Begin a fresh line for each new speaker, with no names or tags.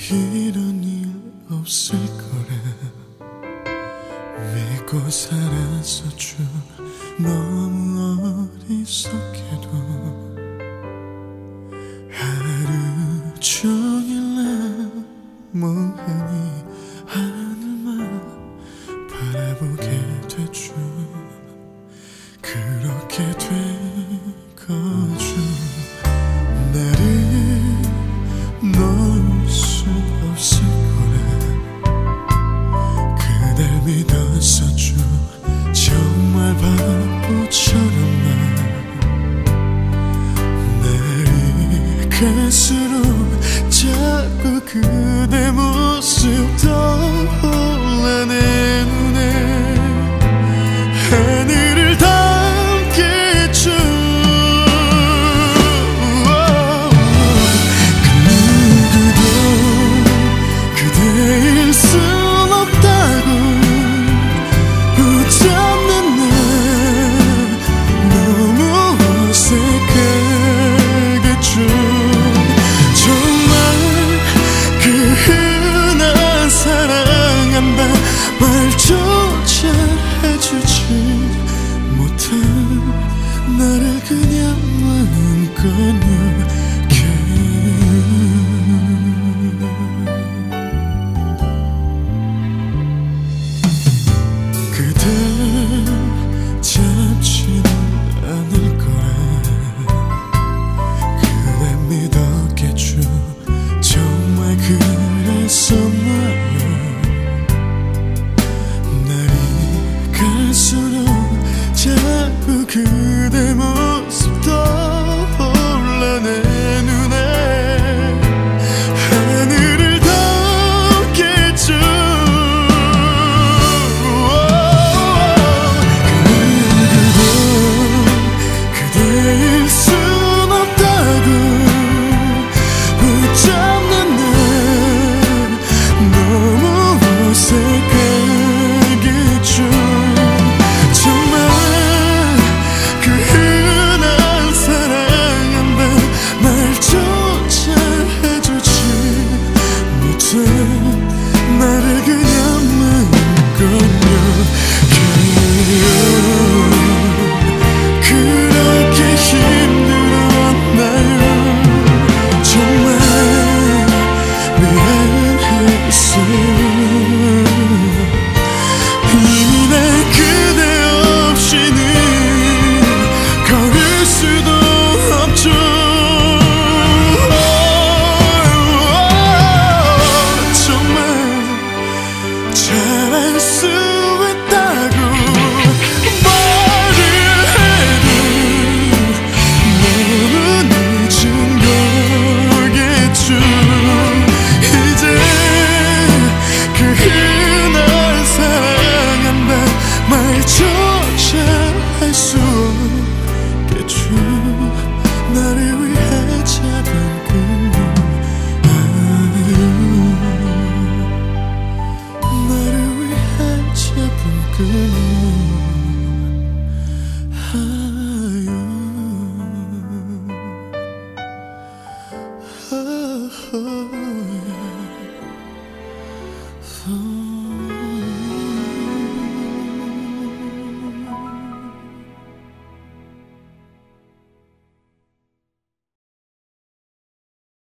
이런 일 없을 거라 믿고 살았었죠. 너무 어리석게도 하루 종일 나 멍하니 하늘만 바라보게 됐죠. 그렇게 된 거죠. 나를 놓을 수 없을 거라 그댈 믿었었죠. 정말 바보처럼 날이 갈수록 자꾸 그대 모습 떠올라 내 눈에 하늘을 닮겠죠. 그 누구도 그대일 순 없다고 붙잡는 날 너무 어색하겠죠. 정말 그 흔한 사랑한다 말조차 해주지 못한 나를 그냥 마음껏 욕해. 그댈 잡지는 않을 거라 그댈 믿었겠죠. 정말 그랬었나요? 날이 갈수록 자꾸 그대 모습 떠올라 내 눈에 하늘을 덮겠죠. 그 누구도 그대일 순 없다고 붙잡는 날 너무 어색하겠죠. 정말 그 흔한 사랑한다 말조차 해주지 못한 나를 그냥 마음껏 욕해요. 그렇게 힘들었나요? 정말 미안했어요. 이미 난 그대 없이는 걸을 수도 없죠. 정말 잘할 수 있다고 말을 해도 너무 늦은 거겠죠. 이제 그 흔한 사랑한다 말조차 할 수 없겠죠. 나를 위해 잡은 꿈을 나를 위해 잡은 꿈을